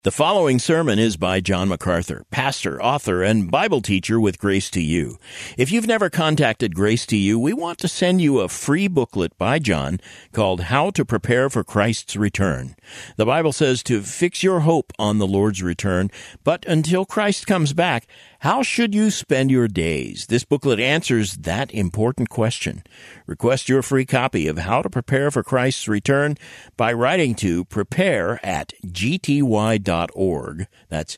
The following sermon is by John MacArthur, pastor, author, and Bible teacher with Grace to You. If you've never contacted Grace to You, we want to send you a free booklet by John called How to Prepare for Christ's Return. The Bible says to fix your hope on the Lord's return, but until Christ comes back, how should you spend your days? This booklet answers that important question. Request your free copy of How to Prepare for Christ's Return by writing to prepare@gty.org. That's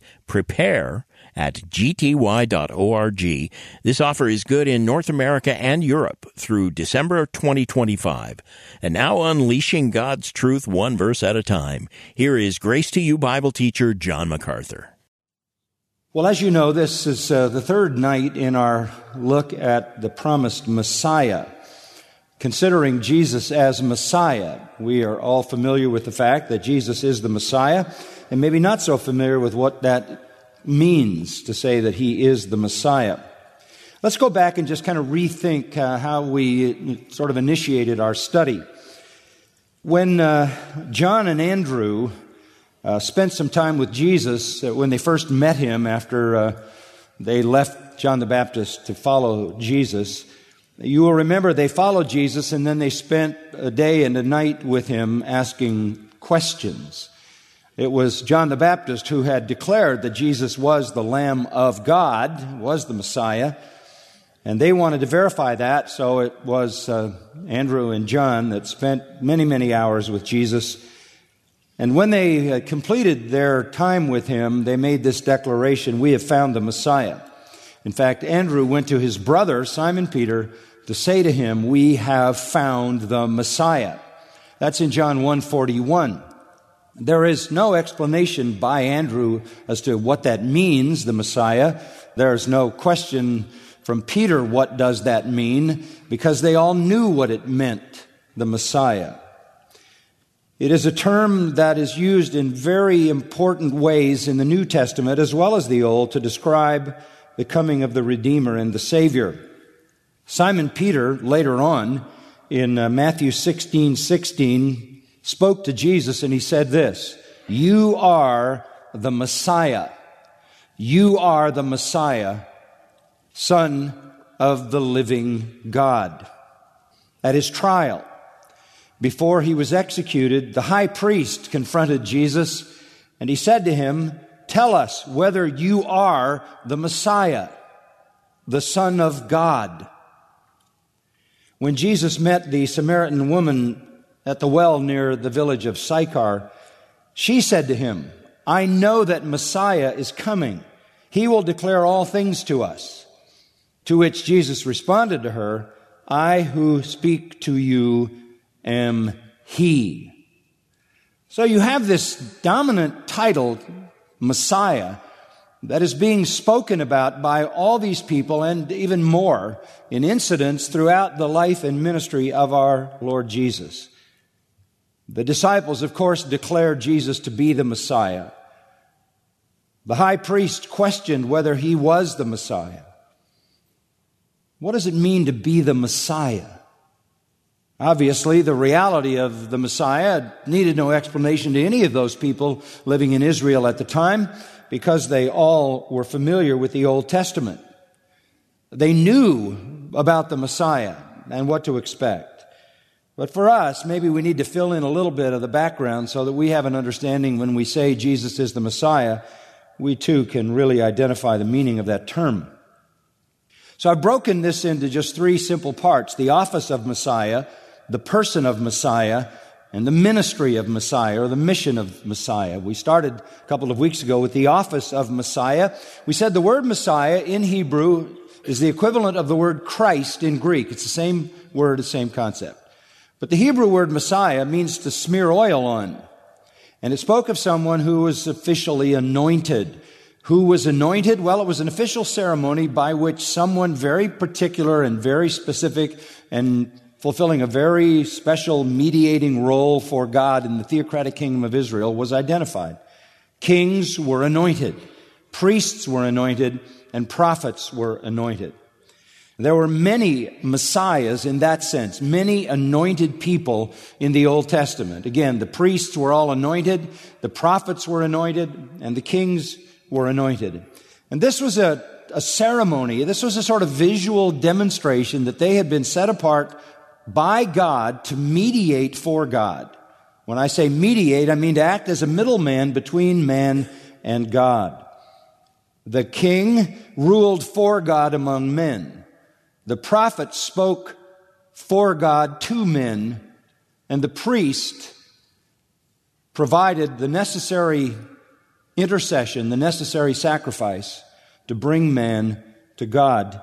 prepare@gty.org. This offer is good in North America and Europe through December 2025. And now unleashing God's truth one verse at a time. Here is Grace to You Bible teacher John MacArthur. Well, as you know, this is the third night in our look at the promised Messiah. Considering Jesus as Messiah, we are all familiar with the fact that Jesus is the Messiah, and maybe not so familiar with what that means to say that He is the Messiah. Let's go back and just kind of rethink how we sort of initiated our study. When John and Andrew spent some time with Jesus when they first met Him after they left John the Baptist to follow Jesus. You will remember they followed Jesus and then they spent a day and a night with Him asking questions. It was John the Baptist who had declared that Jesus was the Lamb of God, was the Messiah, and they wanted to verify that, so it was Andrew and John that spent many, many hours with Jesus. And when they completed their time with Him, they made this declaration, "We have found the Messiah." In fact, Andrew went to his brother, Simon Peter, to say to him, "We have found the Messiah." That's in John 1:41. There is no explanation by Andrew as to what that means, the Messiah. There's no question from Peter, what does that mean? Because they all knew what it meant, the Messiah. It is a term that is used in very important ways in the New Testament as well as the Old to describe the coming of the Redeemer and the Savior. Simon Peter, later on, in Matthew 16:16, spoke to Jesus and he said this, "You are the Messiah. You are the Messiah, Son of the living God." At His trial, before He was executed, the high priest confronted Jesus and he said to Him, "Tell us whether you are the Messiah, the Son of God." When Jesus met the Samaritan woman at the well near the village of Sychar, she said to Him, "I know that Messiah is coming. He will declare all things to us." To which Jesus responded to her, "I who speak to you am He." So you have this dominant title, Messiah, that is being spoken about by all these people and even more in incidents throughout the life and ministry of our Lord Jesus. The disciples, of course, declared Jesus to be the Messiah. The high priest questioned whether He was the Messiah. What does it mean to be the Messiah? Obviously, the reality of the Messiah needed no explanation to any of those people living in Israel at the time because they all were familiar with the Old Testament. They knew about the Messiah and what to expect. But for us, maybe we need to fill in a little bit of the background so that we have an understanding when we say Jesus is the Messiah, we too can really identify the meaning of that term. So I've broken this into just three simple parts: the office of Messiah, the person of Messiah, and the ministry of Messiah, or the mission of Messiah. We started a couple of weeks ago with the office of Messiah. We said the word Messiah in Hebrew is the equivalent of the word Christ in Greek. It's the same word, the same concept. But the Hebrew word Messiah means to smear oil on. And it spoke of someone who was officially anointed. Who was anointed? Well, it was an official ceremony by which someone very particular and very specific and fulfilling a very special mediating role for God in the theocratic kingdom of Israel was identified. Kings were anointed, priests were anointed, and prophets were anointed. There were many messiahs in that sense, many anointed people in the Old Testament. Again, the priests were all anointed, the prophets were anointed, and the kings were anointed. And this was a ceremony, this was a sort of visual demonstration that they had been set apart by God to mediate for God. When I say mediate, I mean to act as a middleman between man and God. The king ruled for God among men. The prophet spoke for God to men, and the priest provided the necessary intercession, the necessary sacrifice to bring man to God.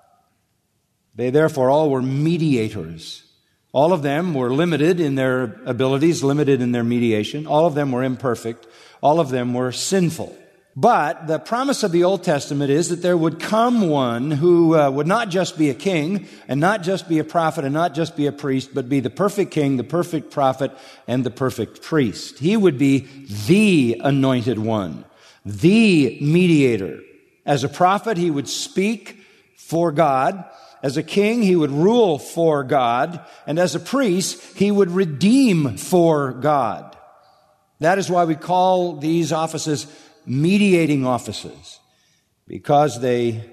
They therefore all were mediators. All of them were limited in their abilities, limited in their mediation. All of them were imperfect. All of them were sinful. But the promise of the Old Testament is that there would come one who would not just be a king and not just be a prophet and not just be a priest, but be the perfect king, the perfect prophet, and the perfect priest. He would be the anointed one, the mediator. As a prophet, he would speak for God. As a king, he would rule for God. And as a priest, he would redeem for God. That is why we call these offices mediating offices, because they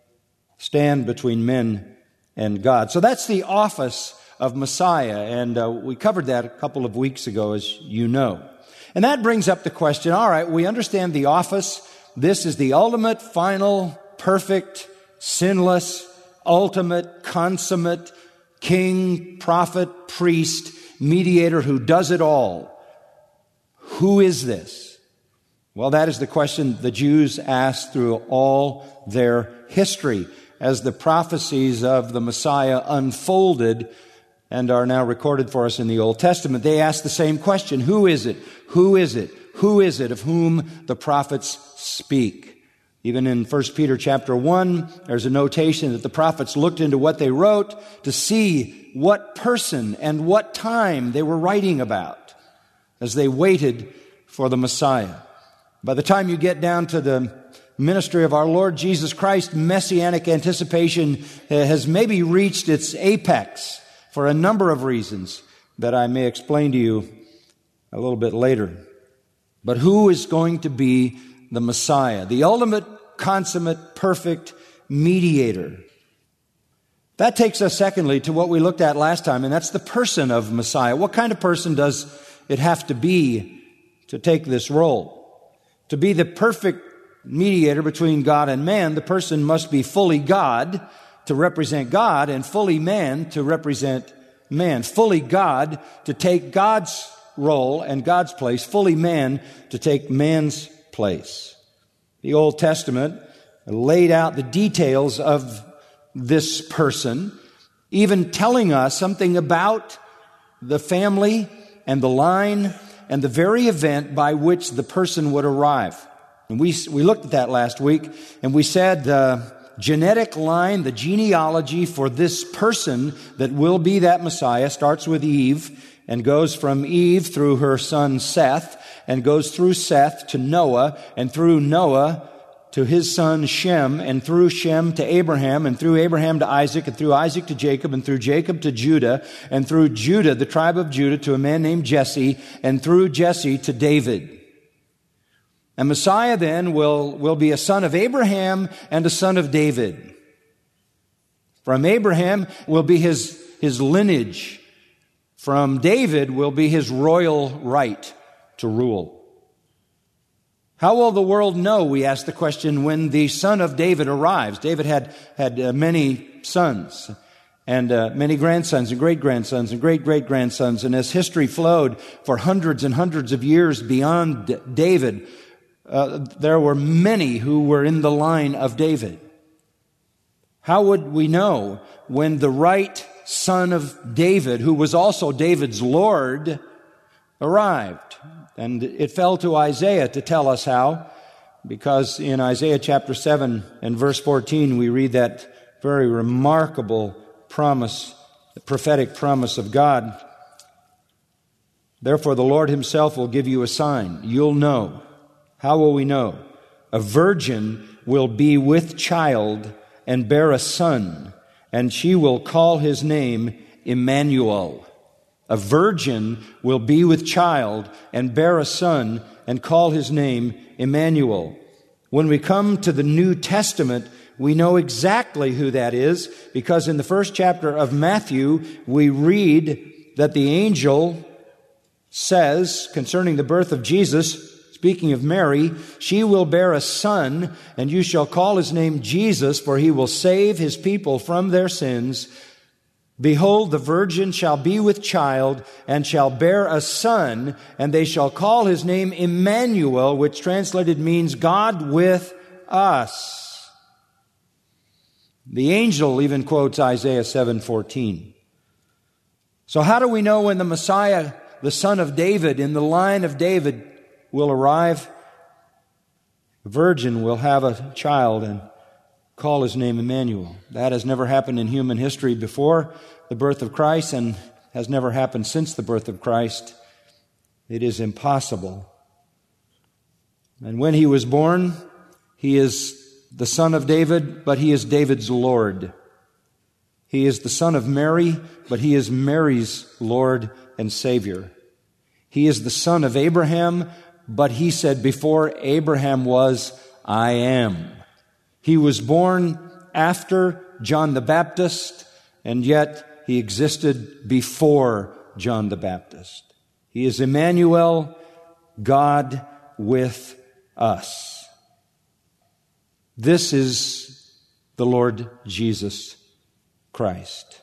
stand between men and God. So that's the office of Messiah, and we covered that a couple of weeks ago, as you know. And that brings up the question, all right, we understand the office. This is the ultimate, final, perfect, sinless, ultimate, consummate king, prophet, priest, mediator who does it all. Who is this? Well, that is the question the Jews asked through all their history as the prophecies of the Messiah unfolded and are now recorded for us in the Old Testament. They asked the same question. Who is it? Who is it? Who is it of whom the prophets speak? Even in 1 Peter chapter 1, there's a notation that the prophets looked into what they wrote to see what person and what time they were writing about as they waited for the Messiah. By the time you get down to the ministry of our Lord Jesus Christ, messianic anticipation has maybe reached its apex for a number of reasons that I may explain to you a little bit later. But who is going to be the Messiah, the ultimate, consummate, perfect mediator? That takes us, secondly, to what we looked at last time, and that's the person of Messiah. What kind of person does it have to be to take this role? To be the perfect mediator between God and man, the person must be fully God to represent God and fully man to represent man. Fully God to take God's role and God's place, fully man to take man's place. The Old Testament laid out the details of this person, even telling us something about the family and the line and the very event by which the person would arrive. And we looked at that last week, and we said the genetic line, the genealogy for this person that will be that Messiah starts with Eve and goes from Eve through her son Seth and goes through Seth to Noah and through Noah to his son Shem, and through Shem to Abraham, and through Abraham to Isaac, and through Isaac to Jacob, and through Jacob to Judah, and through Judah, the tribe of Judah, to a man named Jesse, and through Jesse to David. And Messiah then will be a son of Abraham and a son of David. From Abraham will be his lineage. From David will be his royal right to rule. How will the world know, we ask the question, when the son of David arrives? David had many sons and many grandsons and great-grandsons and great-great-grandsons. And as history flowed for hundreds and hundreds of years beyond David, there were many who were in the line of David. How would we know when the right son of David, who was also David's Lord, arrived? And it fell to Isaiah to tell us how, because in Isaiah chapter 7 and verse 14, we read that very remarkable promise, the prophetic promise of God. Therefore, the Lord himself will give you a sign. You'll know. How will we know? A virgin will be with child and bear a son, and she will call his name Emmanuel. A virgin will be with child and bear a son and call his name Emmanuel. When we come to the New Testament, we know exactly who that is, because in the first chapter of Matthew, we read that the angel says concerning the birth of Jesus, speaking of Mary, she will bear a son, and you shall call his name Jesus, for he will save his people from their sins. Behold, the virgin shall be with child, and shall bear a son, and they shall call his name Emmanuel, which translated means God with us. The angel even quotes Isaiah 7:14. So how do we know when the Messiah, the son of David, in the line of David, will arrive? The virgin will have a child and call his name Emmanuel. That has never happened in human history before the birth of Christ, and has never happened since the birth of Christ. It is impossible. And when he was born, he is the son of David, but he is David's Lord. He is the son of Mary, but he is Mary's Lord and Savior. He is the son of Abraham, but he said, before Abraham was, I am. He was born after John the Baptist, and yet he existed before John the Baptist. He is Emmanuel, God with us. This is the Lord Jesus Christ.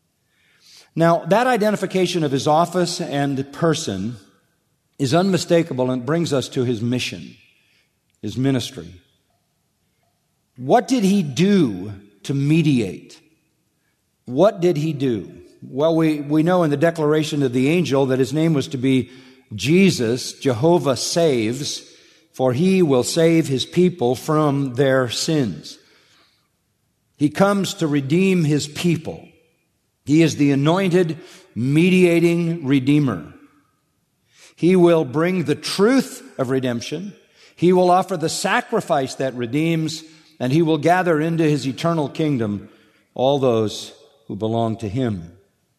Now, that identification of his office and person is unmistakable, and brings us to his mission, his ministry. What did he do to mediate? What did he do? Well, we know in the declaration of the angel that his name was to be Jesus, Jehovah saves, for he will save his people from their sins. He comes to redeem his people. He is the anointed, mediating Redeemer. He will bring the truth of redemption. He will offer the sacrifice that redeems, and he will gather into his eternal kingdom all those who belong to him.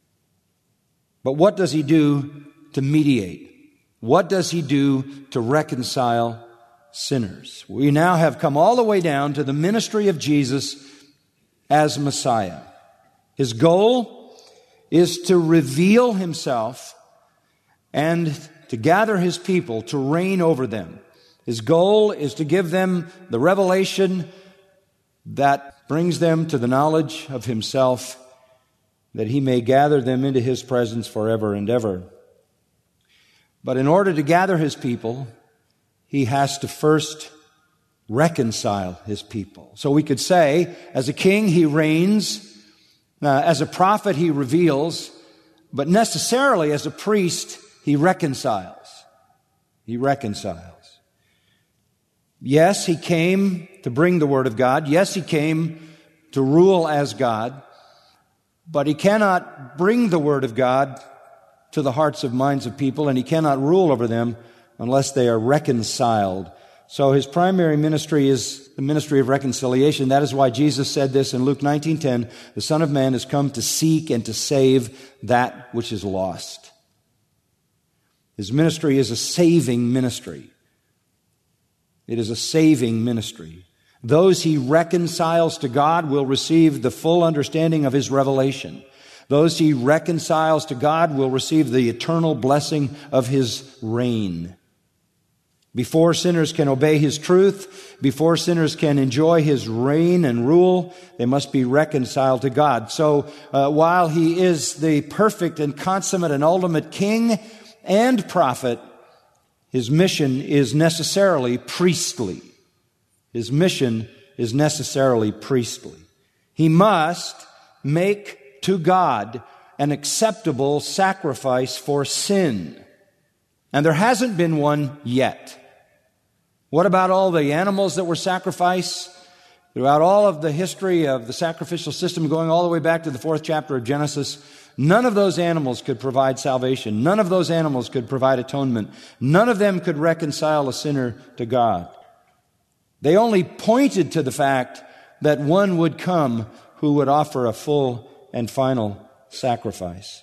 But what does he do to mediate? What does he do to reconcile sinners? We now have come all the way down to the ministry of Jesus as Messiah. His goal is to reveal himself and to gather his people to reign over them. His goal is to give them the revelation that brings them to the knowledge of himself, that he may gather them into his presence forever and ever. But in order to gather his people, he has to first reconcile his people. So we could say, as a king, he reigns. As a prophet, he reveals. But necessarily, as a priest, he reconciles. He reconciles. Yes, he came to bring the Word of God. Yes, he came to rule as God. But he cannot bring the Word of God to the hearts and minds of people, and he cannot rule over them unless they are reconciled. So his primary ministry is the ministry of reconciliation. That is why Jesus said this in Luke 19:10, the Son of Man has come to seek and to save that which is lost. His ministry is a saving ministry. It is a saving ministry. Those he reconciles to God will receive the full understanding of his revelation. Those he reconciles to God will receive the eternal blessing of his reign. Before sinners can obey his truth, before sinners can enjoy his reign and rule, they must be reconciled to God. So while he is the perfect and consummate and ultimate king and prophet, his mission is necessarily priestly. His mission is necessarily priestly. He must make to God an acceptable sacrifice for sin. And there hasn't been one yet. What about all the animals that were sacrificed? Throughout all of the history of the sacrificial system, going all the way back to the 4th chapter of Genesis, none of those animals could provide salvation. None of those animals could provide atonement. None of them could reconcile a sinner to God. They only pointed to the fact that one would come who would offer a full and final sacrifice.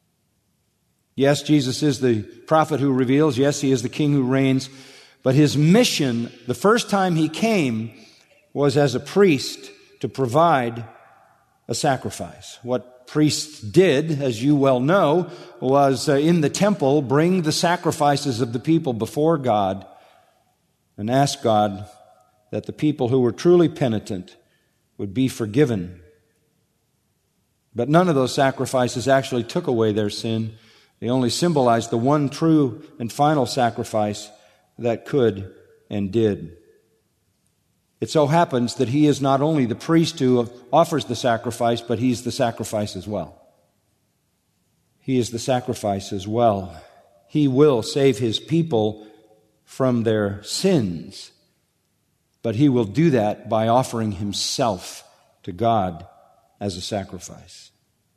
Yes, Jesus is the prophet who reveals. Yes, He is the King who reigns. But His mission, the first time He came, was as a priest to provide a sacrifice. What priests did, as you well know, was in the temple bring the sacrifices of the people before God and ask God that the people who were truly penitent would be forgiven. But none of those sacrifices actually took away their sin. They only symbolized the one true and final sacrifice that could and did. It so happens that He is not only the priest who offers the sacrifice, but He's the sacrifice as well. He is the sacrifice as well. He will save His people from their sins, but He will do that by offering Himself to God as a sacrifice.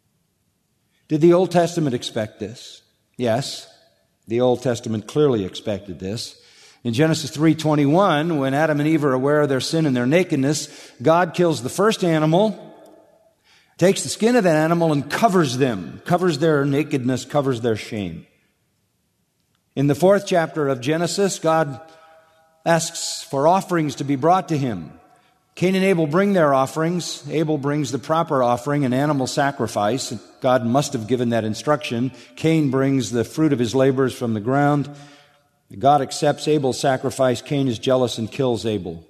Did the Old Testament expect this? Yes, the Old Testament clearly expected this. In Genesis 3:21, when Adam and Eve are aware of their sin and their nakedness, God kills the first animal, takes the skin of that animal and covers them, covers their nakedness, covers their shame. In the 4th chapter of Genesis, God asks for offerings to be brought to Him. Cain and Abel bring their offerings. Abel brings the proper offering, an animal sacrifice. God must have given that instruction. Cain brings the fruit of his labors from the ground. God accepts Abel's sacrifice. Cain is jealous and kills Abel.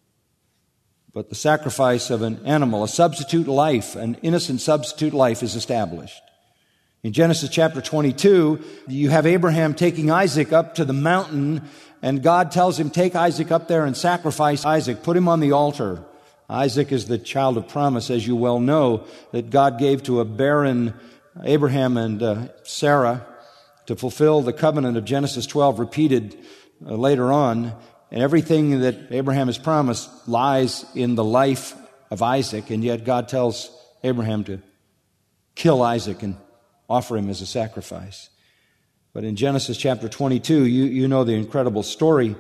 But the sacrifice of an animal, a substitute life, an innocent substitute life is established. In Genesis chapter 22, you have Abraham taking Isaac up to the mountain, and God tells him, take Isaac up there and sacrifice Isaac. Put him on the altar. Isaac is the child of promise, as you well know, that God gave to a barren Abraham and Sarah to fulfill the covenant of Genesis 12 repeated later on. And everything that Abraham has promised lies in the life of Isaac, and yet God tells Abraham to kill Isaac and offer him as a sacrifice. But in Genesis chapter 22, you know the incredible story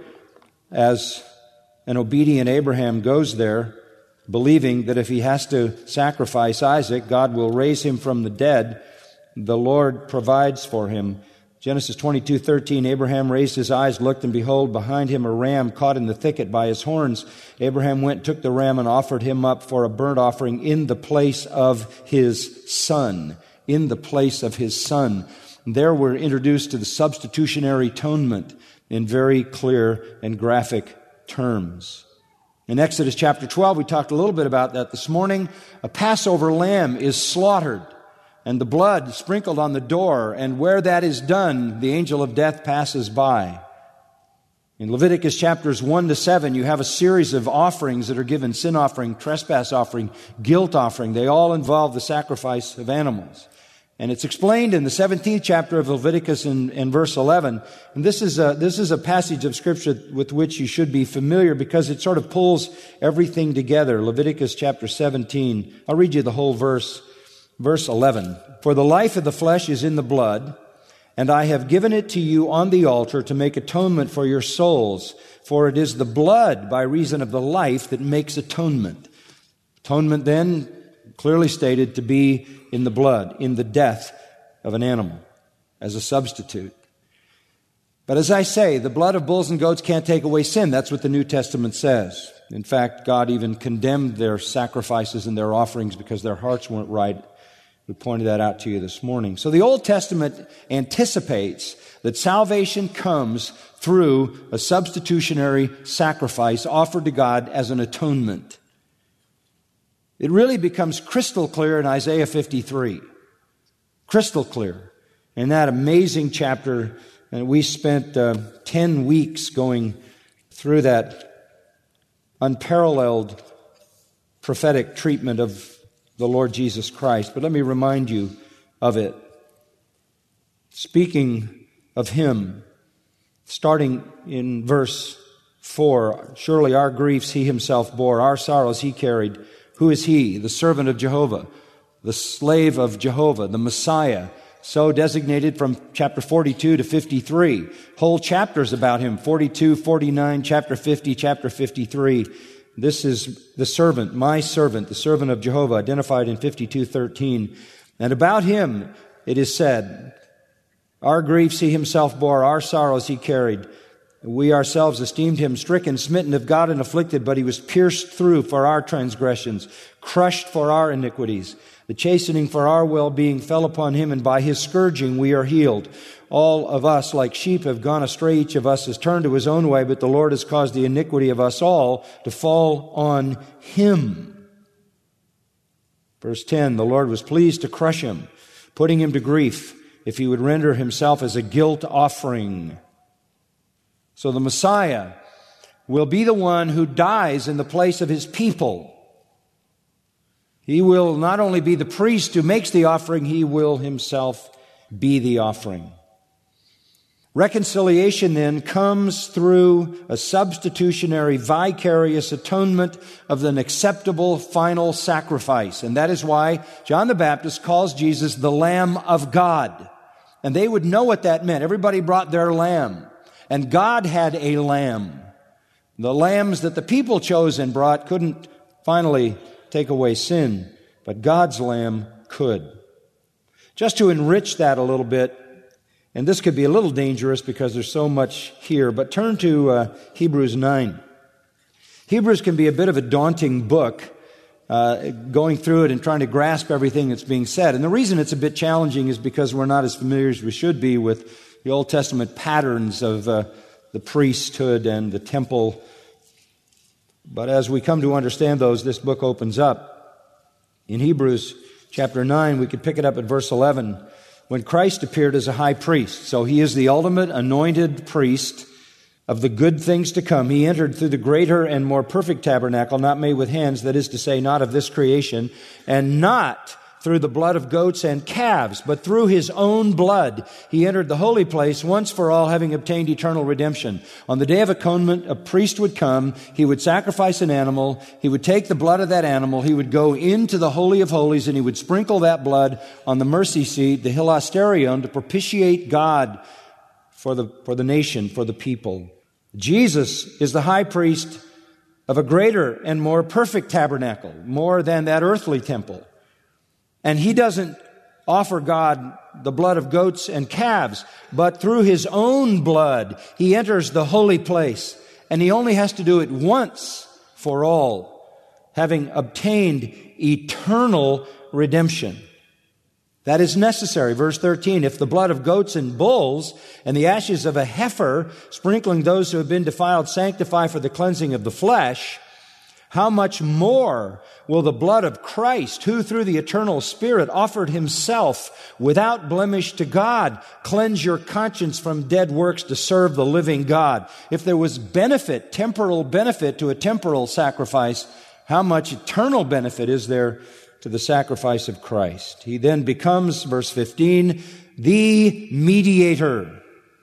as an obedient Abraham goes there, believing that if he has to sacrifice Isaac, God will raise him from the dead. The Lord provides for him. Genesis 22:13, Abraham raised his eyes, looked, and behold, behind him a ram caught in the thicket by his horns. Abraham went, took the ram, and offered him up for a burnt offering in the place of his son. In the place of his son. And there we're introduced to the substitutionary atonement in very clear and graphic terms. In Exodus chapter 12, we talked a little bit about that this morning. A Passover lamb is slaughtered, and the blood sprinkled on the door, and where that is done, the angel of death passes by. In Leviticus chapters 1 to 7, you have a series of offerings that are given: sin offering, trespass offering, guilt offering. They all involve the sacrifice of animals. And it's explained in the 17th chapter of Leviticus in verse 11. And this is a passage of Scripture with which you should be familiar because it sort of pulls everything together. Leviticus chapter 17. I'll read you the whole verse. Verse 11. For the life of the flesh is in the blood, and I have given it to you on the altar to make atonement for your souls. For it is the blood by reason of the life that makes atonement. Atonement then, clearly stated to be in the blood, in the death of an animal, as a substitute. But as I say, the blood of bulls and goats can't take away sin. That's what the New Testament says. In fact, God even condemned their sacrifices and their offerings because their hearts weren't right. We pointed that out to you this morning. So the Old Testament anticipates that salvation comes through a substitutionary sacrifice offered to God as an atonement. It really becomes crystal clear in Isaiah 53. Crystal clear. In that amazing chapter, and we spent 10 weeks going through that unparalleled prophetic treatment of the Lord Jesus Christ. But let me remind you of it. Speaking of Him, starting in verse 4, surely our griefs He Himself bore, our sorrows He carried. Who is He? The servant of Jehovah, the slave of Jehovah, the Messiah, so designated from chapter 42 to 53. Whole chapters about Him, 42, 49, chapter 50, chapter 53. This is the servant, my servant, the servant of Jehovah, identified in 52:13. And about him it is said, our griefs he himself bore, our sorrows he carried. We ourselves esteemed him stricken, smitten of God, and afflicted, but he was pierced through for our transgressions, crushed for our iniquities. The chastening for our well-being fell upon him, and by his scourging we are healed. All of us, like sheep, have gone astray. Each of us has turned to his own way, but the Lord has caused the iniquity of us all to fall on him. Verse 10, the Lord was pleased to crush him, putting him to grief, if he would render himself as a guilt offering. So the Messiah will be the one who dies in the place of his people. He will not only be the priest who makes the offering, he will himself be the offering. Reconciliation then comes through a substitutionary, vicarious atonement of an acceptable final sacrifice. And that is why John the Baptist calls Jesus the Lamb of God. And they would know what that meant. Everybody brought their lamb. And God had a lamb. The lambs that the people chose and brought couldn't finally take away sin, but God's lamb could. Just to enrich that a little bit, and this could be a little dangerous because there's so much here, but turn to Hebrews 9. Hebrews can be a bit of a daunting book, going through it and trying to grasp everything that's being said. And the reason it's a bit challenging is because we're not as familiar as we should be with the Old Testament patterns of the priesthood and the temple. But as we come to understand those, this book opens up. In Hebrews chapter 9, we could pick it up at verse 11. When Christ appeared as a high priest, so he is the ultimate anointed priest of the good things to come. He entered through the greater and more perfect tabernacle, not made with hands, that is to say, not of this creation, and not through the blood of goats and calves, but through his own blood. He entered the holy place once for all, having obtained eternal redemption. On the day of atonement, a priest would come. He would sacrifice an animal. He would take the blood of that animal. He would go into the Holy of Holies, and he would sprinkle that blood on the mercy seat, the hilasterion, to propitiate God for the nation, for the people. Jesus is the high priest of a greater and more perfect tabernacle, more than that earthly temple. And he doesn't offer God the blood of goats and calves, but through his own blood, he enters the holy place. And he only has to do it once for all, having obtained eternal redemption. That is necessary. Verse 13, if the blood of goats and bulls and the ashes of a heifer, sprinkling those who have been defiled, sanctify for the cleansing of the flesh, how much more will the blood of Christ, who through the eternal Spirit offered himself without blemish to God, cleanse your conscience from dead works to serve the living God? If there was benefit, temporal benefit to a temporal sacrifice, how much eternal benefit is there to the sacrifice of Christ? He then becomes, verse 15, the mediator,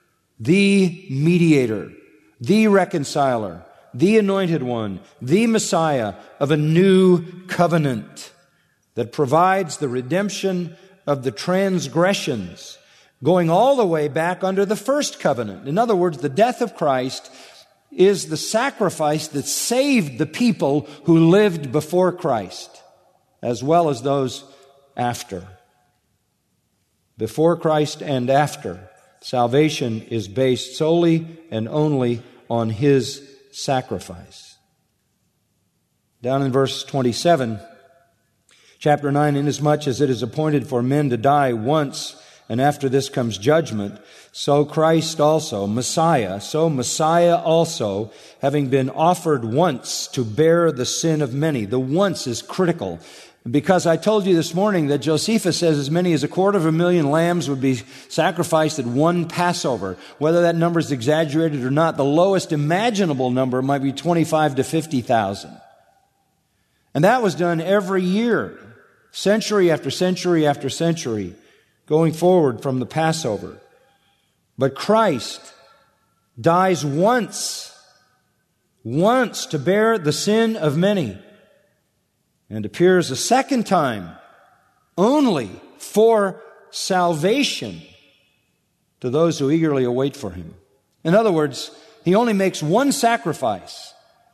the reconciler, the anointed one, the Messiah of a new covenant that provides the redemption of the transgressions, going all the way back under the first covenant. In other words, the death of Christ is the sacrifice that saved the people who lived before Christ, as well as those after. Before Christ and after, salvation is based solely and only on his sacrifice. Down in verse 27, chapter 9, inasmuch as it is appointed for men to die once, and after this comes judgment, so Christ also, Messiah also, having been offered once to bear the sin of many. The once is critical. Because I told you this morning that Josephus says as many as 250,000 lambs would be sacrificed at one Passover. Whether that number is exaggerated or not, the lowest imaginable number might be 25 to 50,000. And that was done every year, century after century after century, going forward from the Passover. But Christ dies once to bear the sin of many, and appears a second time only for salvation to those who eagerly await for him. In other words, he only makes one sacrifice,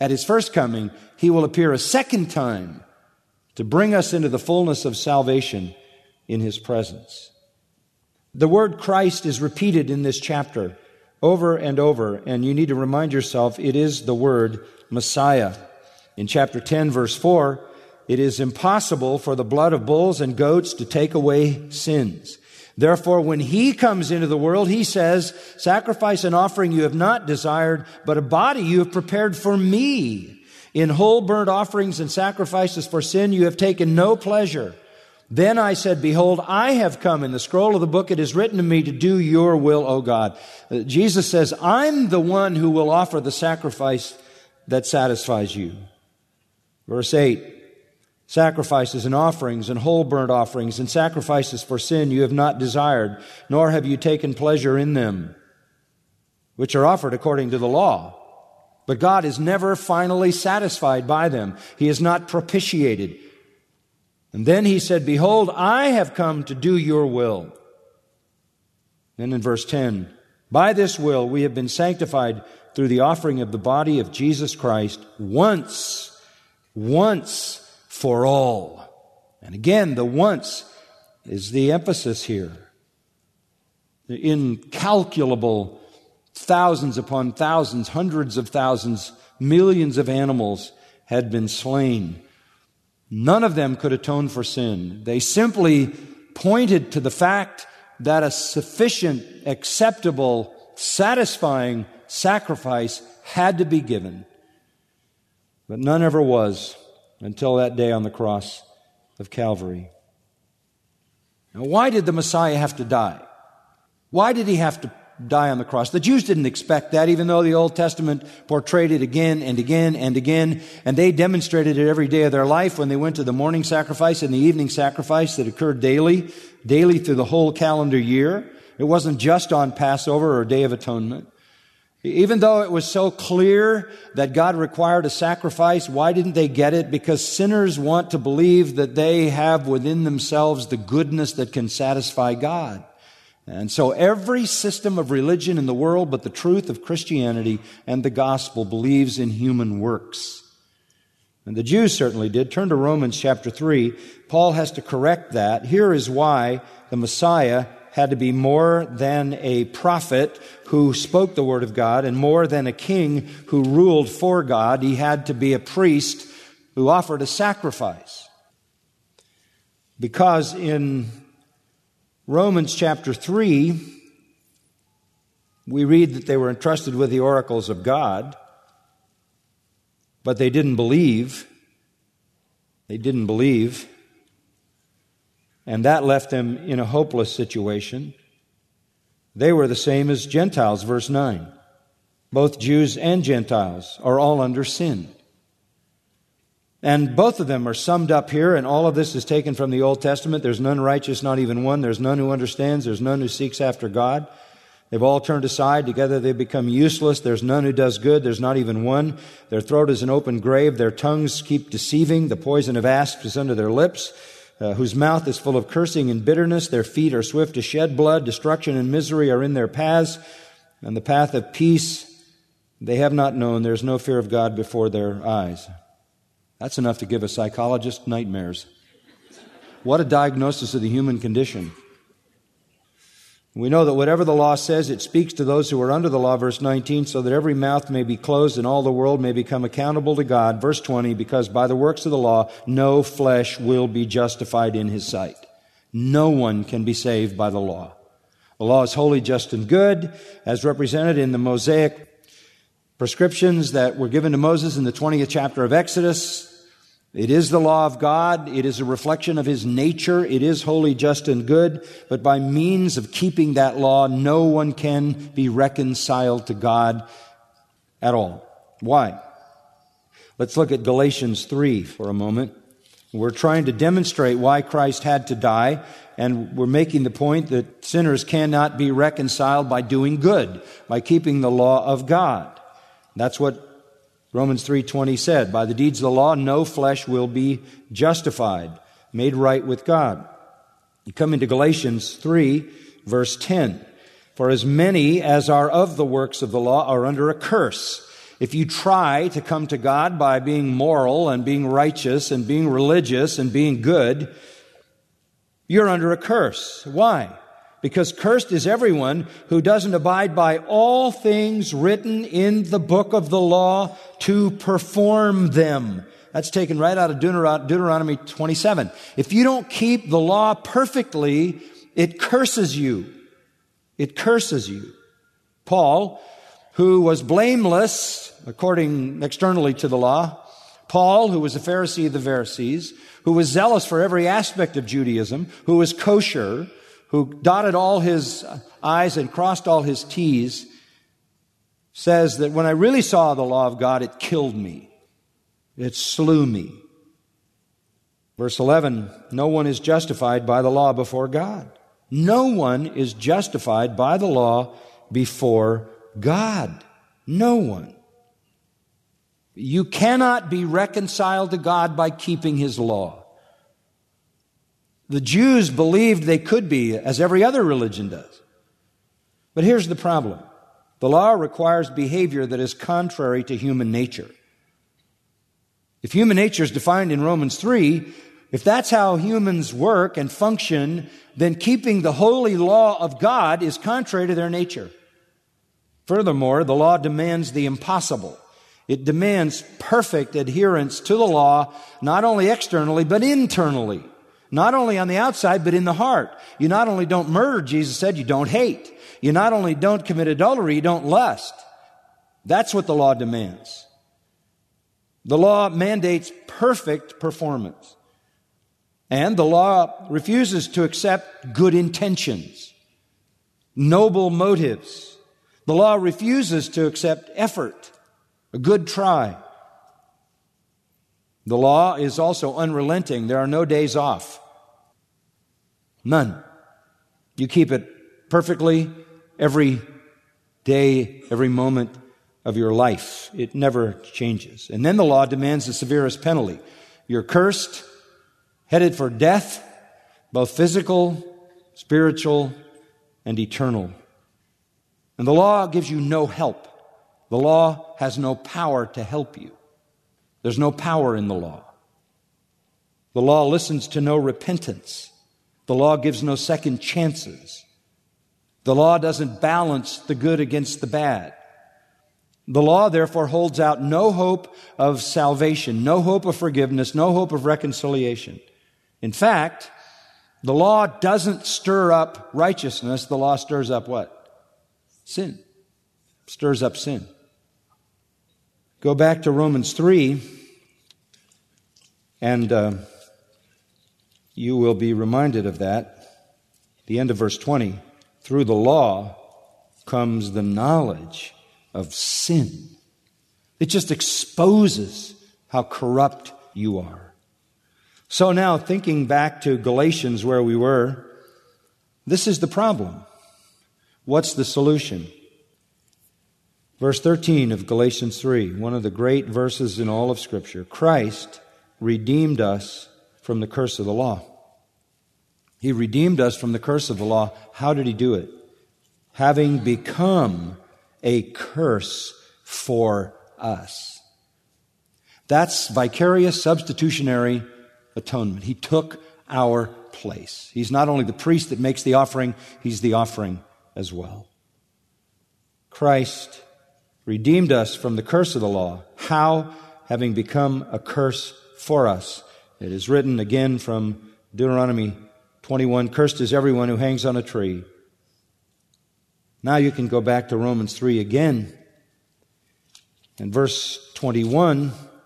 at His first coming, He will appear a second time to bring us into the fullness of salvation in His presence. The word Christ is repeated in this chapter over and over, and you need to remind yourself it is the word Messiah. In chapter 10, verse 4, it is impossible for the blood of bulls and goats to take away sins. Therefore, when He comes into the world, He says, sacrifice and offering you have not desired, but a body you have prepared for Me. In whole burnt offerings and sacrifices for sin you have taken no pleasure. Then I said, behold, I have come. In the scroll of the book it is written to me to do your will, O God. Jesus says, I'm the one who will offer the sacrifice that satisfies you. Verse 8, sacrifices and offerings and whole burnt offerings and sacrifices for sin you have not desired, nor have you taken pleasure in them, which are offered according to the law. But God is never finally satisfied by them. He is not propitiated. And then He said, behold, I have come to do your will. Then in verse 10, by this will we have been sanctified through the offering of the body of Jesus Christ once for all. And again, the once is the emphasis here. The incalculable thousands upon thousands, hundreds of thousands, millions of animals had been slain. None of them could atone for sin. They simply pointed to the fact that a sufficient, acceptable, satisfying sacrifice had to be given. But none ever was until that day on the cross of Calvary. Now, why did the Messiah have to die? Why did He have to die on the cross? The Jews didn't expect that, even though the Old Testament portrayed it again and again and again, and they demonstrated it every day of their life when they went to the morning sacrifice and the evening sacrifice that occurred daily through the whole calendar year. It wasn't just on Passover or Day of Atonement. Even though it was so clear that God required a sacrifice, why didn't they get it? Because sinners want to believe that they have within themselves the goodness that can satisfy God. And so every system of religion in the world but the truth of Christianity and the gospel believes in human works. And the Jews certainly did. Turn to Romans chapter 3. Paul has to correct that. Here is why the Messiah had to be more than a prophet who spoke the word of God and more than a king who ruled for God. He had to be a priest who offered a sacrifice. Because in Romans chapter 3, we read that they were entrusted with the oracles of God, but they didn't believe. They didn't believe. And that left them in a hopeless situation. They were the same as Gentiles, verse 9. Both Jews and Gentiles are all under sin. And both of them are summed up here, and all of this is taken from the Old Testament. There's none righteous, not even one. There's none who understands. There's none who seeks after God. They've all turned aside. Together they become useless. There's none who does good. There's not even one. Their throat is an open grave. Their tongues keep deceiving. The poison of asps is under their lips, whose mouth is full of cursing and bitterness. Their feet are swift to shed blood. Destruction and misery are in their paths. And the path of peace they have not known. There's no fear of God before their eyes. That's enough to give a psychologist nightmares. What a diagnosis of the human condition. We know that whatever the law says, it speaks to those who are under the law, verse 19, so that every mouth may be closed and all the world may become accountable to God. Verse 20, because by the works of the law, no flesh will be justified in His sight. No one can be saved by the law. The law is holy, just, and good, as represented in the Mosaic prescriptions that were given to Moses in the 20th chapter of Exodus. It is the law of God. It is a reflection of His nature. It is holy, just, and good. But by means of keeping that law, no one can be reconciled to God at all. Why? Let's look at Galatians 3 for a moment. We're trying to demonstrate why Christ had to die, and we're making the point that sinners cannot be reconciled by doing good, by keeping the law of God. That's what Romans 3:20 said, by the deeds of the law, no flesh will be justified, made right with God. You come into Galatians 3, verse 10. For as many as are of the works of the law are under a curse. If you try to come to God by being moral and being righteous and being religious and being good, you're under a curse. Why? Because cursed is everyone who doesn't abide by all things written in the book of the law to perform them. That's taken right out of Deuteronomy 27. If you don't keep the law perfectly, it curses you. It curses you. Paul, who was blameless, according externally to the law, Paul, who was a Pharisee of the Pharisees, who was zealous for every aspect of Judaism, who was kosher, who dotted all his I's and crossed all his T's, says that when I really saw the law of God, it killed me. It slew me. Verse 11, no one is justified by the law before God. No one is justified by the law before God. No one. You cannot be reconciled to God by keeping His law. The Jews believed they could be, as every other religion does. But here's the problem. The law requires behavior that is contrary to human nature. If human nature is defined in Romans 3, if that's how humans work and function, then keeping the holy law of God is contrary to their nature. Furthermore, the law demands the impossible. It demands perfect adherence to the law, not only externally, but internally. Not only on the outside, but in the heart. You not only don't murder, Jesus said, you don't hate. You not only don't commit adultery, you don't lust. That's what the law demands. The law mandates perfect performance. And the law refuses to accept good intentions, noble motives. The law refuses to accept effort, a good try. The law is also unrelenting. There are no days off. None. You keep it perfectly every day, every moment of your life. It never changes. And then the law demands the severest penalty. You're cursed, headed for death, both physical, spiritual, and eternal. And the law gives you no help. The law has no power to help you. There's no power in the law. The law listens to no repentance. The law gives no second chances. The law doesn't balance the good against the bad. The law, therefore, holds out no hope of salvation, no hope of forgiveness, no hope of reconciliation. In fact, the law doesn't stir up righteousness. The law stirs up what? Sin. Stirs up sin. Go back to Romans 3, and you will be reminded of that. The end of verse 20. Through the law comes the knowledge of sin. It just exposes how corrupt you are. So now, thinking back to Galatians where we were, this is the problem. What's the solution? Verse 13 of Galatians 3, one of the great verses in all of Scripture. Christ redeemed us from the curse of the law. He redeemed us from the curse of the law. How did He do it? Having become a curse for us. That's vicarious substitutionary atonement. He took our place. He's not only the priest that makes the offering, He's the offering as well. Christ redeemed us from the curse of the law. How? Having become a curse for us. It is written again from Deuteronomy 21, cursed is everyone who hangs on a tree. Now you can go back to Romans 3 again. And verse 21,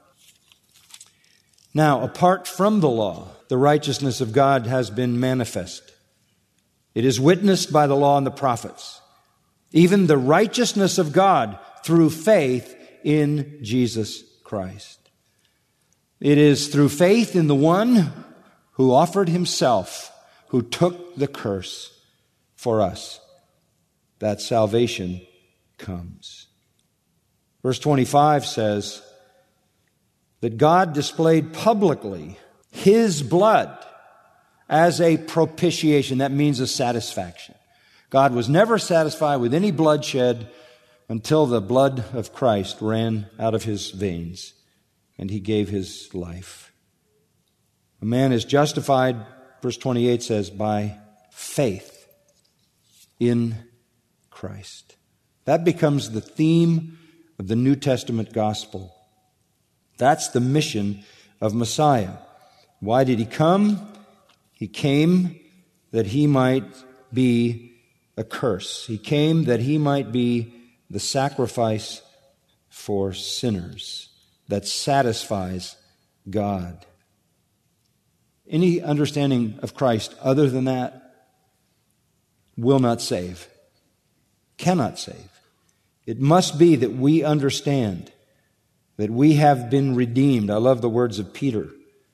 now apart from the law, the righteousness of God has been manifest. It is witnessed by the law and the prophets. Even the righteousness of God through faith in Jesus Christ. It is through faith in the one who offered Himself, who took the curse for us, that salvation comes. Verse 25 says that God displayed publicly His blood as a propitiation. That means a satisfaction. God was never satisfied with any bloodshed. until the blood of Christ ran out of his veins and he gave his life. A man is justified, verse 28 says, by faith in Christ. That becomes the theme of the New Testament gospel. That's the mission of Messiah. Why did he come? He came that he might be a curse. He came that he might be the sacrifice for sinners that satisfies God. Any understanding of Christ other than that will not save, cannot save. It must be that we understand that we have been redeemed. I love the words of Peter.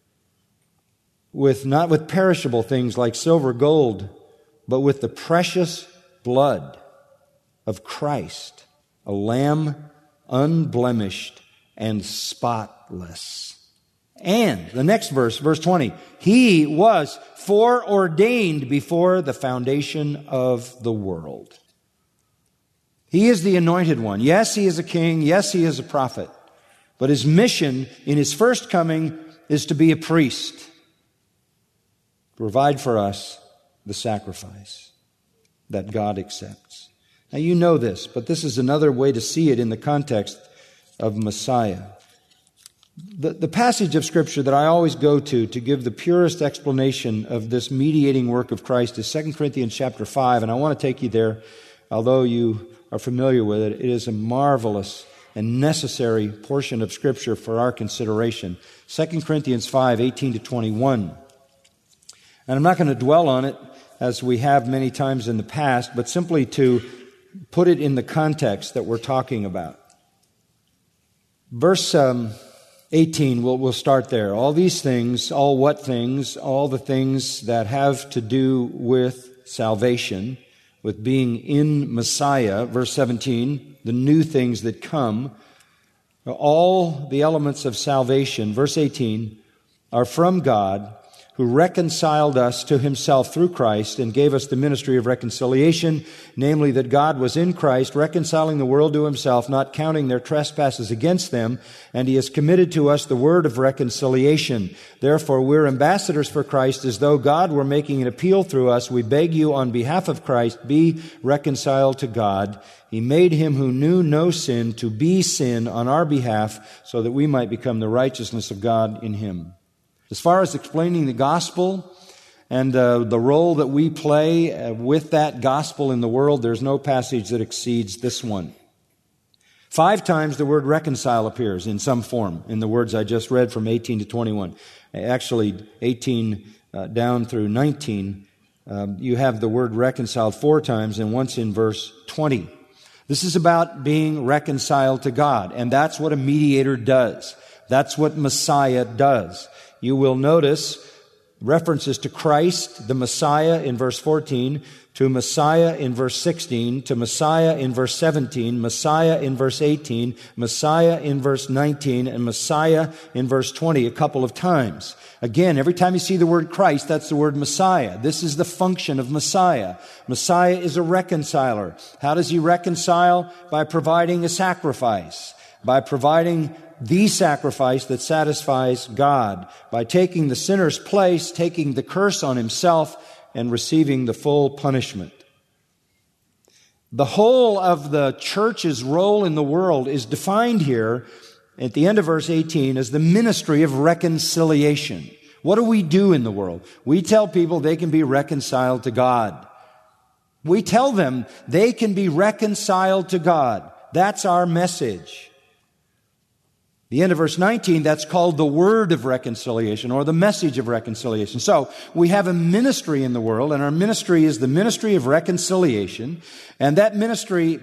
Not with perishable things like silver, gold, but with the precious blood of Christ, a lamb unblemished and spotless. And the next verse, verse 20, he was foreordained before the foundation of the world. He is the anointed one. Yes, he is a king. Yes, he is a prophet. But his mission in his first coming is to be a priest. Provide for us the sacrifice that God accepts. Now you know this, but this is another way to see it in the context of Messiah. The passage of Scripture that I always go to give the purest explanation of this mediating work of Christ is 2 Corinthians chapter 5, and I want to take you there, although you are familiar with it. It is a marvelous and necessary portion of Scripture for our consideration. 2 Corinthians 5, 18 to 21. And I'm not going to dwell on it as we have many times in the past, but simply to put it in the context that we're talking about. Verse 18, we'll start there. All these things, all what things? All the things that have to do with salvation, with being in Messiah. Verse 17, the new things that come. All the elements of salvation, verse 18, are from God, who reconciled us to himself through Christ and gave us the ministry of reconciliation, namely that God was in Christ, reconciling the world to himself, not counting their trespasses against them, and he has committed to us the word of reconciliation. Therefore, we're ambassadors for Christ, as though God were making an appeal through us. We beg you on behalf of Christ, be reconciled to God. He made him who knew no sin to be sin on our behalf, so that we might become the righteousness of God in him. As far as explaining the gospel and the role that we play with that gospel in the world, there's no passage that exceeds this one. 5 times the word reconcile appears in some form in the words I just read from 18 to 21. Actually, 18 down through 19, you have the word reconciled 4 times and once in verse 20. This is about being reconciled to God, and that's what a mediator does. That's what Messiah does. You will notice references to Christ, the Messiah, in verse 14, to Messiah in verse 16, to Messiah in verse 17, Messiah in verse 18, Messiah in verse 19, and Messiah in verse 20 a couple of times. Again, every time you see the word Christ, that's the word Messiah. This is the function of Messiah. Messiah is a reconciler. How does he reconcile? By providing a sacrifice, by providing the sacrifice that satisfies God, by taking the sinner's place, taking the curse on himself, and receiving the full punishment. The whole of the church's role in the world is defined here at the end of verse 18 as the ministry of reconciliation. What do we do in the world? We tell people they can be reconciled to God. We tell them they can be reconciled to God. That's our message. The end of verse 19, that's called the word of reconciliation or the message of reconciliation. So we have a ministry in the world, and our ministry is the ministry of reconciliation, and that ministry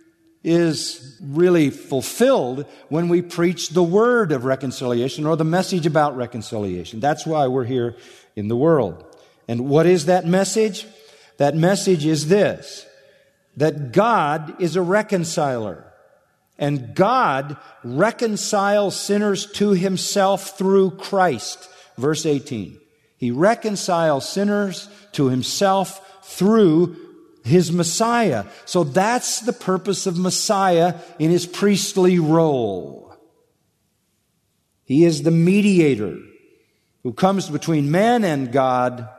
is really fulfilled when we preach the word of reconciliation or the message about reconciliation. That's why we're here in the world. And what is that message? That message is this, that God is a reconciler. And God reconciles sinners to himself through Christ. Verse 18. He reconciles sinners to himself through his Messiah. So that's the purpose of Messiah in his priestly role. He is the mediator who comes between man and God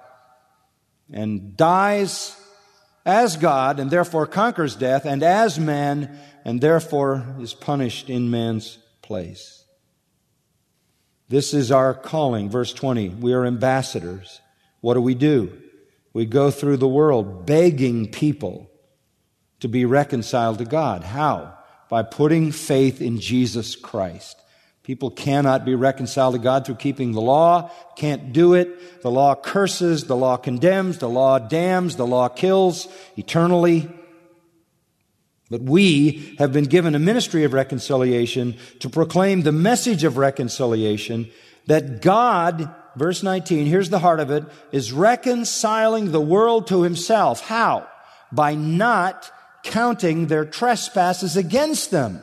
and dies as God and therefore conquers death, and as man and therefore is punished in man's place. This is our calling. Verse 20, we are ambassadors. What do? We go through the world begging people to be reconciled to God. How? By putting faith in Jesus Christ. People cannot be reconciled to God through keeping the law, can't do it. The law curses, the law condemns, the law damns, the law kills eternally. But we have been given a ministry of reconciliation to proclaim the message of reconciliation, that God, verse 19, here's the heart of it, is reconciling the world to himself. How? By not counting their trespasses against them.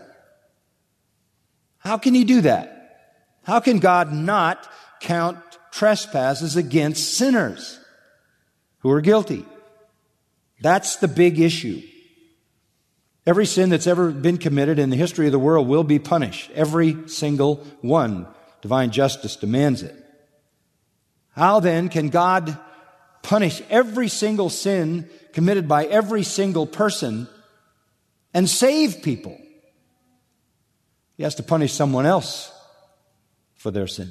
How can he do that? How can God not count trespasses against sinners who are guilty? That's the big issue. Every sin that's ever been committed in the history of the world will be punished. Every single one. Divine justice demands it. How then can God punish every single sin committed by every single person and save people? He has to punish someone else for their sin.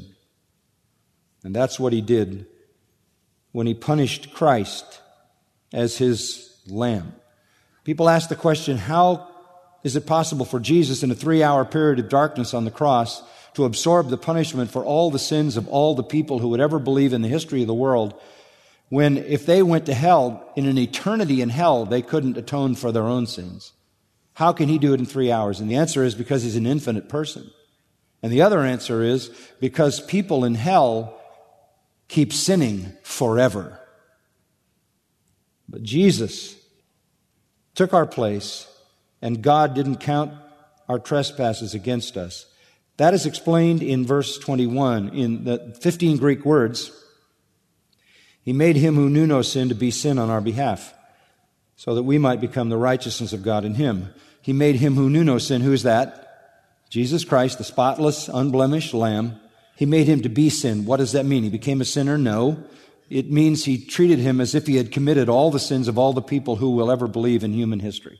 And that's what he did when he punished Christ as his lamb. People ask the question, how is it possible for Jesus in a 3-hour period of darkness on the cross to absorb the punishment for all the sins of all the people who would ever believe in the history of the world, when if they went to hell, in an eternity in hell, they couldn't atone for their own sins? How can he do it in 3 hours? And the answer is because he's an infinite person. And the other answer is because people in hell keep sinning forever. But Jesus took our place, and God didn't count our trespasses against us. That is explained in verse 21 in the 15 Greek words. He made him who knew no sin to be sin on our behalf, so that we might become the righteousness of God in him. He made him who knew no sin. Who is that? Jesus Christ, the spotless, unblemished Lamb. He made him to be sin. What does that mean? He became a sinner? No. It means he treated him as if he had committed all the sins of all the people who will ever believe in human history.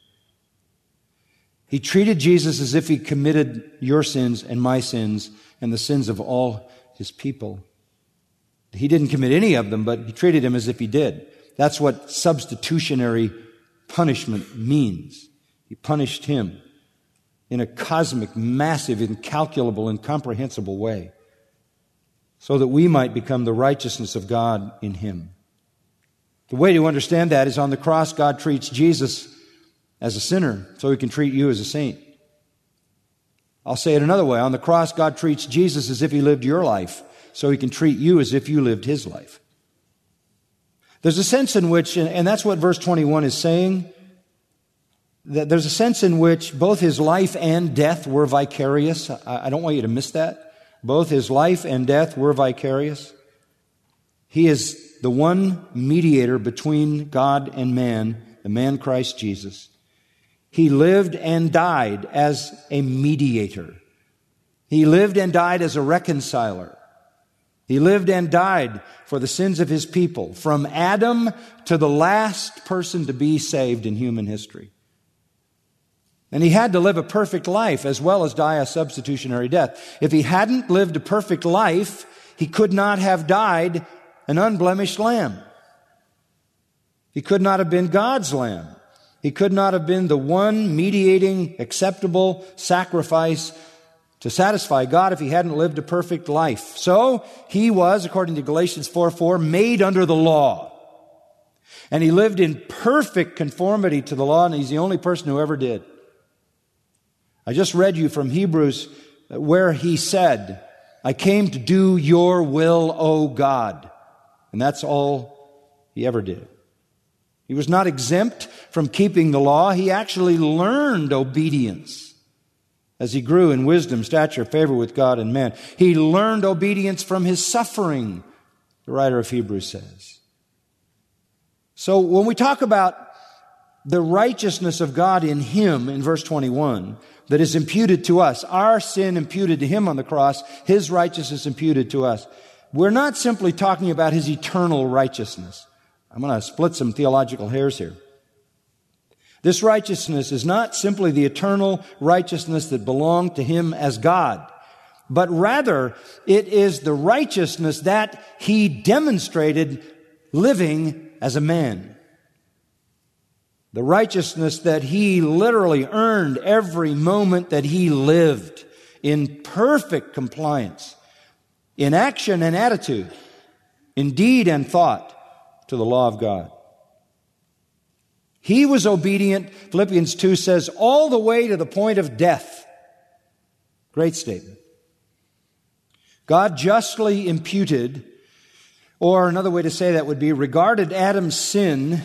He treated Jesus as if he committed your sins and my sins and the sins of all his people. He didn't commit any of them, but he treated him as if he did. That's what substitutionary punishment means. He punished him in a cosmic, massive, incalculable, incomprehensible way, so that we might become the righteousness of God in him. The way to understand that is on the cross, God treats Jesus as a sinner, so he can treat you as a saint. I'll say it another way. On the cross, God treats Jesus as if he lived your life, so he can treat you as if you lived his life. There's a sense in which, and that's what verse 21 is saying, that there's a sense in which both his life and death were vicarious. I don't want you to miss that. Both his life and death were vicarious. He is the one mediator between God and man, the man Christ Jesus. He lived and died as a mediator. He lived and died as a reconciler. He lived and died for the sins of his people, from Adam to the last person to be saved in human history. And he had to live a perfect life as well as die a substitutionary death. If he hadn't lived a perfect life, he could not have died an unblemished lamb. He could not have been God's lamb. He could not have been the one mediating, acceptable sacrifice to satisfy God if he hadn't lived a perfect life. So he was, according to Galatians 4:4, made under the law. And he lived in perfect conformity to the law, and he's the only person who ever did. I just read you from Hebrews where he said, I came to do your will, O God. And that's all he ever did. He was not exempt from keeping the law. He actually learned obedience as he grew in wisdom, stature, favor with God and man. He learned obedience from his suffering, the writer of Hebrews says. So when we talk about the righteousness of God in Him, in verse 21, that is imputed to us. Our sin imputed to Him on the cross, His righteousness imputed to us. We're not simply talking about His eternal righteousness. I'm going to split some theological hairs here. This righteousness is not simply the eternal righteousness that belonged to Him as God, but rather it is the righteousness that He demonstrated living as a man. The righteousness that He literally earned every moment that He lived in perfect compliance, in action and attitude, in deed and thought to the law of God. He was obedient, Philippians 2 says, all the way to the point of death. Great statement. God justly imputed, or another way to say that would be regarded Adam's sin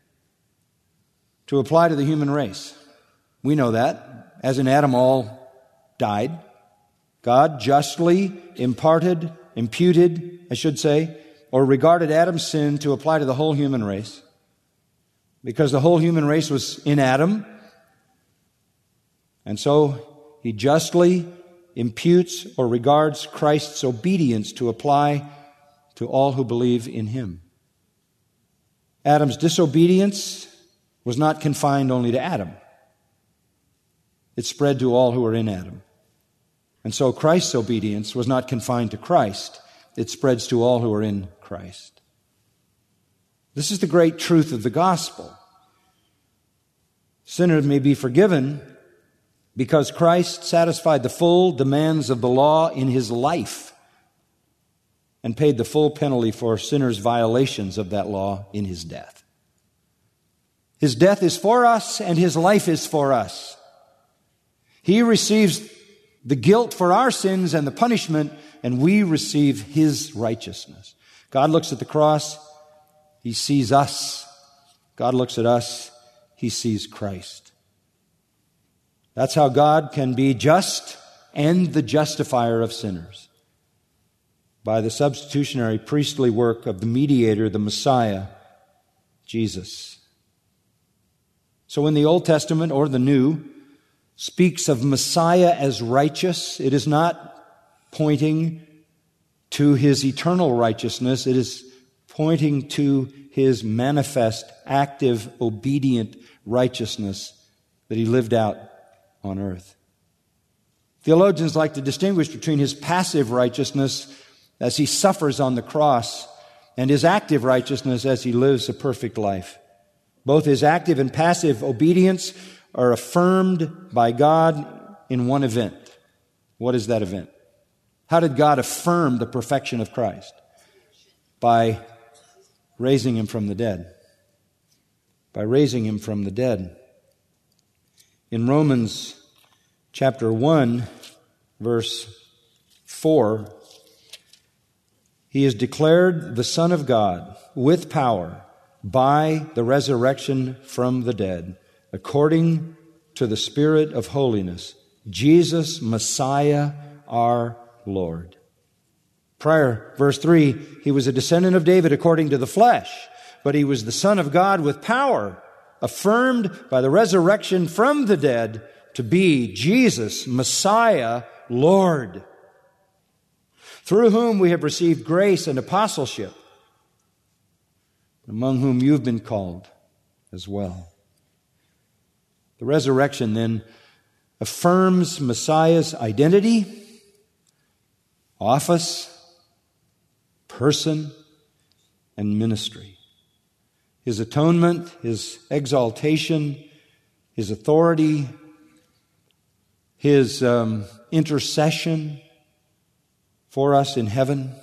to apply to the human race. We know that. As in Adam all died. God justly imputed, or regarded Adam's sin to apply to the whole human race. Because the whole human race was in Adam. And so He justly imputes or regards Christ's obedience to apply to all who believe in Him. Adam's disobedience was not confined only to Adam. It spread to all who were in Adam. And so Christ's obedience was not confined to Christ. It spreads to all who are in Christ. This is the great truth of the gospel. Sinners may be forgiven because Christ satisfied the full demands of the law in His life and paid the full penalty for sinners' violations of that law in His death. His death is for us and His life is for us. He receives the guilt for our sins and the punishment, and we receive His righteousness. God looks at the cross, He sees us. God looks at us, He sees Christ. That's how God can be just and the justifier of sinners. By the substitutionary priestly work of the mediator, the Messiah, Jesus. So when the Old Testament or the New speaks of Messiah as righteous, it is not pointing to His eternal righteousness. It is pointing to His manifest, active, obedient righteousness that He lived out on earth. Theologians like to distinguish between His passive righteousness as He suffers on the cross and His active righteousness as He lives a perfect life. Both His active and passive obedience are affirmed by God in one event. What is that event? How did God affirm the perfection of Christ? By raising Him from the dead. By raising Him from the dead. In Romans chapter 1, verse 4, He is declared the Son of God with power by the resurrection from the dead, according to the Spirit of holiness, Jesus, Messiah, our Lord. Prior, verse 3, He was a descendant of David according to the flesh, but He was the Son of God with power, affirmed by the resurrection from the dead to be Jesus, Messiah, Lord, through whom we have received grace and apostleship, among whom you've been called as well. The resurrection then affirms Messiah's identity, office, person, and ministry. His atonement, His exaltation, His authority, His intercession for us in heaven,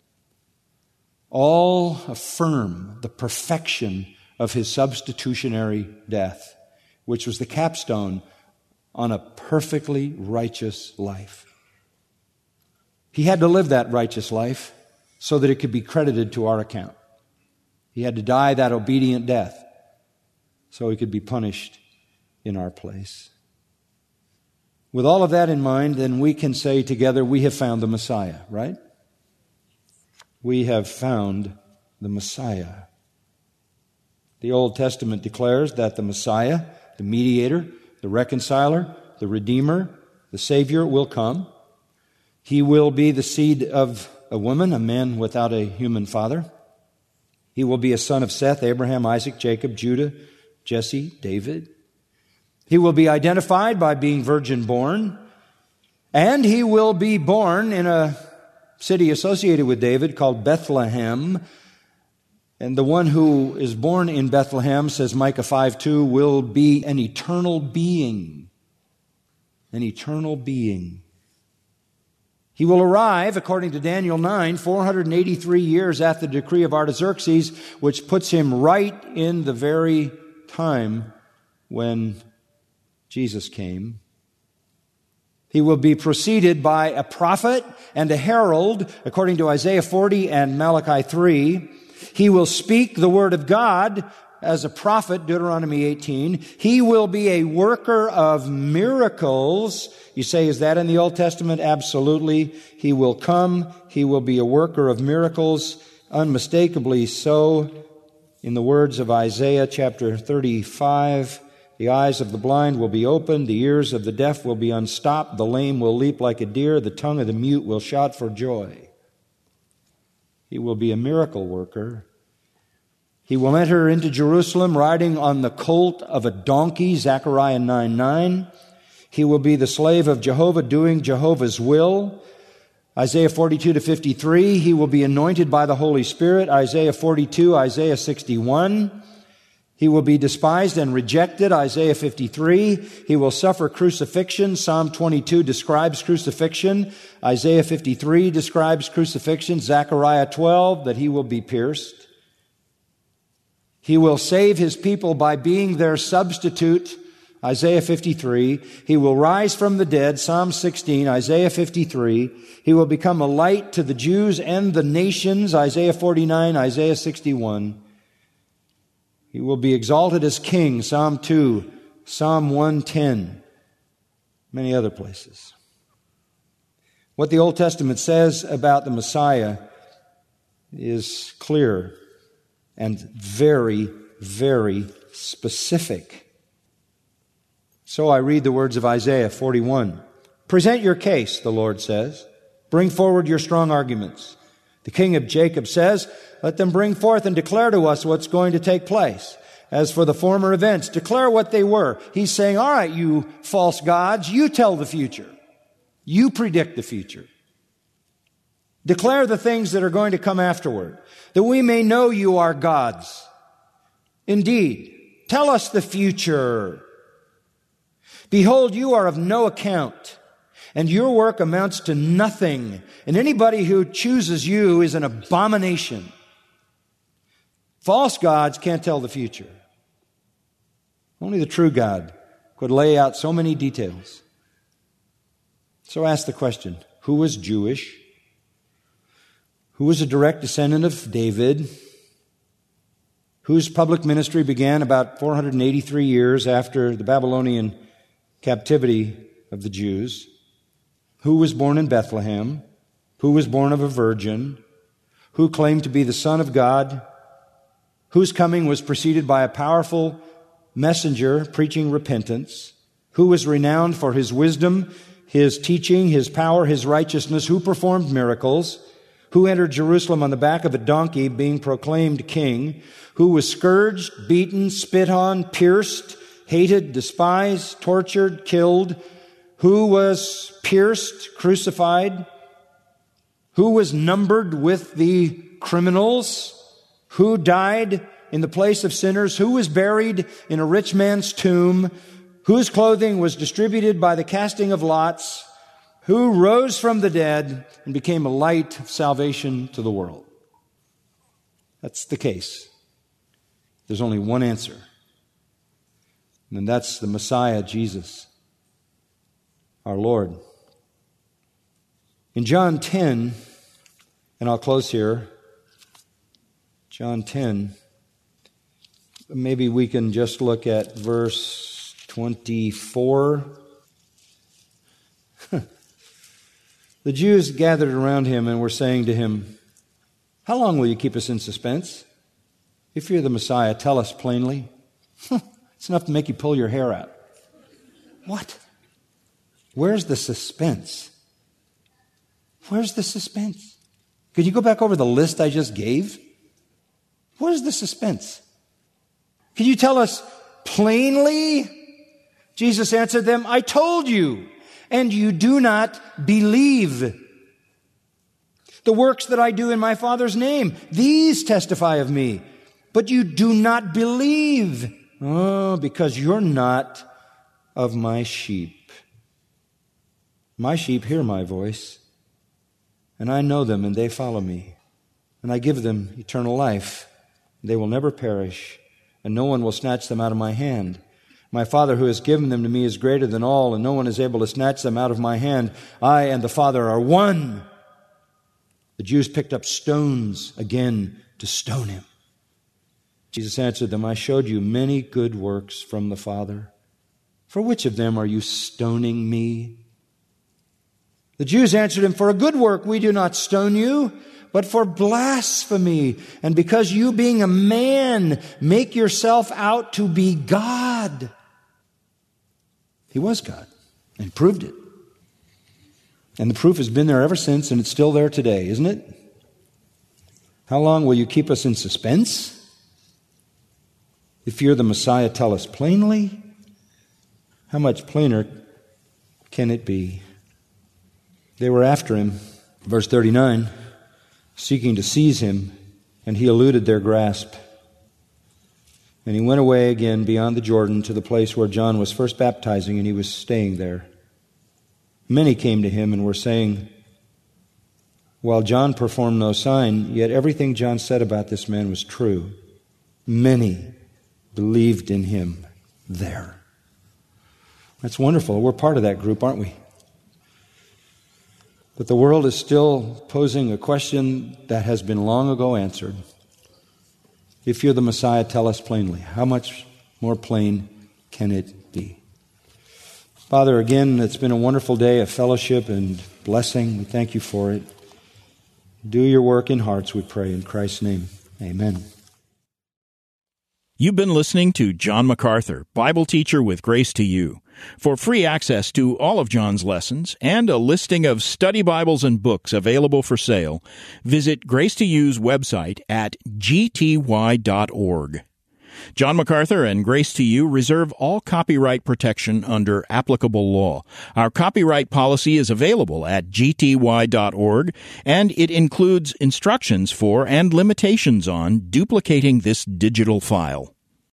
all affirm the perfection of His substitutionary death, which was the capstone on a perfectly righteous life. He had to live that righteous life so that it could be credited to our account. He had to die that obedient death so He could be punished in our place. With all of that in mind, then we can say together, we have found the Messiah, right? We have found the Messiah. The Old Testament declares that the Messiah, the mediator, the reconciler, the Redeemer, the Savior will come. He will be the seed of a woman, a man without a human father. He will be a son of Seth, Abraham, Isaac, Jacob, Judah, Jesse, David. He will be identified by being virgin born, and he will be born in a city associated with David called Bethlehem. And the one who is born in Bethlehem, says Micah 5:2, will be an eternal being. An eternal being. He will arrive, according to Daniel 9, 483 years after the decree of Artaxerxes, which puts him right in the very time when Jesus came. He will be preceded by a prophet and a herald, according to Isaiah 40 and Malachi 3. He will speak the word of God as a prophet, Deuteronomy 18. He will be a worker of miracles. You say, is that in the Old Testament? Absolutely. He will come. He will be a worker of miracles, unmistakably so. In the words of Isaiah chapter 35, the eyes of the blind will be opened, the ears of the deaf will be unstopped, the lame will leap like a deer, the tongue of the mute will shout for joy. He will be a miracle worker. He will enter into Jerusalem riding on the colt of a donkey, Zechariah 9:9. He will be the slave of Jehovah, doing Jehovah's will, Isaiah 42-53. He will be anointed by the Holy Spirit, Isaiah 42, Isaiah 61. He will be despised and rejected, Isaiah 53. He will suffer crucifixion. Psalm 22 describes crucifixion. Isaiah 53 describes crucifixion. Zechariah 12, that he will be pierced. He will save his people by being their substitute, Isaiah 53. He will rise from the dead, Psalm 16, Isaiah 53. He will become a light to the Jews and the nations, Isaiah 49, Isaiah 61. He will be exalted as king, Psalm 2, Psalm 110, many other places. What the Old Testament says about the Messiah is clear and very, very specific. So I read the words of Isaiah 41. Present your case, the Lord says. Bring forward your strong arguments. The King of Jacob says, let them bring forth and declare to us what's going to take place. As for the former events, declare what they were. He's saying, all right, you false gods, you tell the future. You predict the future. Declare the things that are going to come afterward, that we may know you are gods. Indeed, tell us the future. Behold, you are of no account, and your work amounts to nothing, and anybody who chooses you is an abomination. False gods can't tell the future. Only the true God could lay out so many details. So ask the question, who was Jewish? Who was a direct descendant of David? Whose public ministry began about 483 years after the Babylonian captivity of the Jews? Who was born in Bethlehem? Who was born of a virgin? Who claimed to be the Son of God? Whose coming was preceded by a powerful messenger preaching repentance? Who was renowned for his wisdom, his teaching, his power, his righteousness? Who performed miracles? Who entered Jerusalem on the back of a donkey being proclaimed king? Who was scourged, beaten, spit on, pierced, hated, despised, tortured, killed? Who was pierced, crucified? Who was numbered with the criminals? Who died in the place of sinners? Who was buried in a rich man's tomb? Whose clothing was distributed by the casting of lots? Who rose from the dead and became a light of salvation to the world? That's the case. There's only one answer. And that's the Messiah, Jesus, our Lord. In John 10, and I'll close here, John 10, maybe we can just look at verse 24. The Jews gathered around him and were saying to him, how long will you keep us in suspense? If you're the Messiah, tell us plainly. It's enough to make you pull your hair out. What? Where's the suspense? Where's the suspense? Could you go back over the list I just gave? Where's the suspense? Can you tell us plainly? Jesus answered them, I told you, and you do not believe. The works that I do in my Father's name, these testify of me, but you do not believe. Oh, because you're not of my sheep. My sheep hear my voice, and I know them, and they follow me. And I give them eternal life. They will never perish, and no one will snatch them out of my hand. My Father who has given them to me is greater than all, and no one is able to snatch them out of my hand. I and the Father are one. The Jews picked up stones again to stone him. Jesus answered them, I showed you many good works from the Father. For which of them are you stoning me? The Jews answered him, for a good work we do not stone you, but for blasphemy, and because you, being a man, make yourself out to be God. He was God, and proved it. And the proof has been there ever since, and it's still there today, isn't it? How long will you keep us in suspense? If you're the Messiah, tell us plainly. How much plainer can it be? They were after him, verse 39, seeking to seize him, and he eluded their grasp. And he went away again beyond the Jordan to the place where John was first baptizing, and he was staying there. Many came to him and were saying, while John performed no sign, yet everything John said about this man was true. Many believed in him there. That's wonderful. We're part of that group, aren't we? But the world is still posing a question that has been long ago answered. If you're the Messiah, tell us plainly. How much more plain can it be? Father, again, it's been a wonderful day of fellowship and blessing. We thank you for it. Do your work in hearts, we pray, in Christ's name. Amen. You've been listening to John MacArthur, Bible teacher with Grace to You. For free access to all of John's lessons and a listing of study Bibles and books available for sale, visit Grace to You's website at gty.org. John MacArthur and Grace to You reserve all copyright protection under applicable law. Our copyright policy is available at gty.org, and it includes instructions for and limitations on duplicating this digital file.